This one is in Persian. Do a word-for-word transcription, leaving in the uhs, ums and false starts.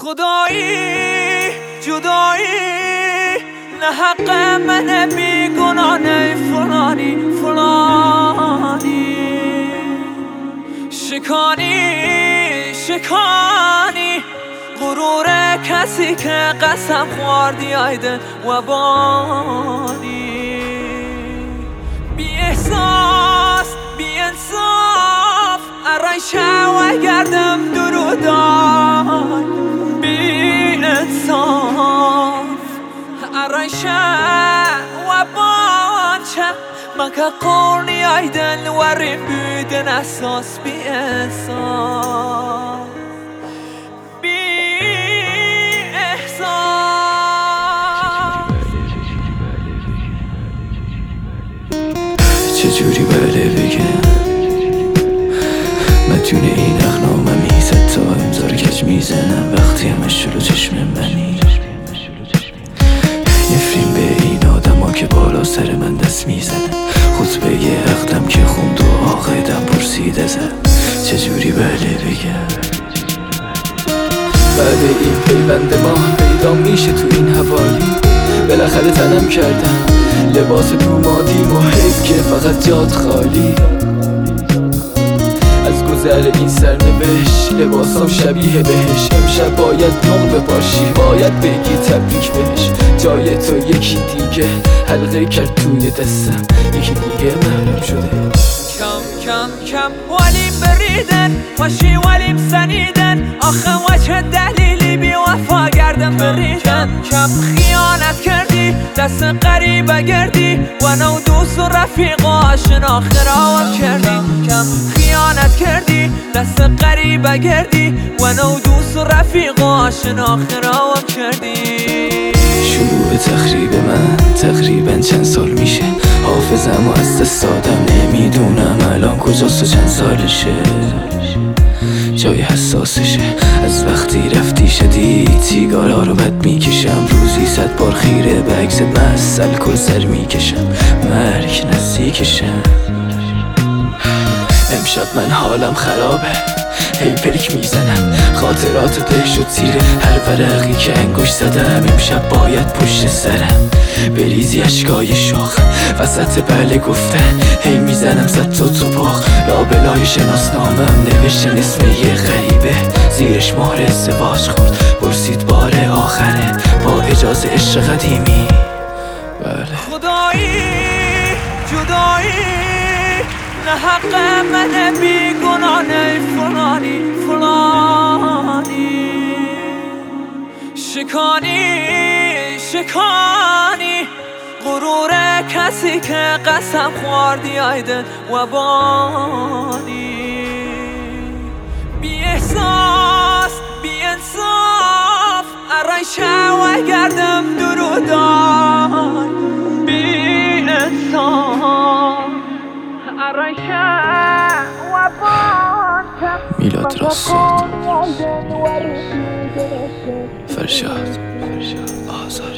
خدایی جدایی نه حق من بیگناه نه فلانی فلانی شکانی شکانی غرور کسی که قسم خوردی آیده و بانی بی احساس بی انصاف ارایشه و گردم درودان بی انصاف ارایشه و بانچه مکه قرنی آیدن وریم بودن اساس بی انصاف چجوری بله بگم مدیون این اخنامه میزد تا امضا رو کج میزنم وقتی همش شلو چشم منی نفرین به این آدم ها که بالا سر من دست میزنن خطبه یه عقدم که خوند و آقدم پرسید ازم چجوری بله بگم بعد این پیوند ما پیدا میشه تو این حوالی بالاخره تنم کردم لباس دومادیم و حیف که فقط جاد خالی از گذر این سرنوشت لباسام شبیه بهش امشب باید نقل بپاشی باید بگی تبریک بهش جای تو یکی دیگه حلقه کرد توی دستم یکی دیگه معلوم شده کم کم کم ولیم بریدن باشی ولیم سنیدن آخه وجه دلیلی بی وفا گردم بریدن کم خیانت کردی دست قریبه گردی و نو دوست و رفیق و آشنا خراوم کردی کم خیانت کردی دست قریبه گردی و نو دوست و رفیق و آشنا خراوم کردی شروع تخریب من تقریبا چند سال میشه حافظم و از دست دادم نمیدونم الان کجاست و چند سالشه جای حساسشه از وقتی رفتی شدید سیگارا رو بد میکشم روزی صد بار خیره به عکست مسل کل سر میکشم مرگ نزدیکشم امشب من حالم خرابه هی پلک میزنم خاطرات ته شد زیر هر ورقی که انگوش زدم امشب باید پشت سرم بریزی اشکای شاخ وسط بله گفتن هی میزنم زد تو تو باغ لابلای شناسنامم نوشتن اسم یه غریبه زیرش مهر ازدواج خورد پرسید بار آخره با اجازه عشق قدیمی بله خدایی جدایی نه حق من بیگناه نه فلانی فلانی شکانی شکانی غرور کسی که قسم خوردی آیده و بانی بی احساس بی انصاف ارایشه و گردم درودان بی انصاف میلاد راستاد فرشاد آزار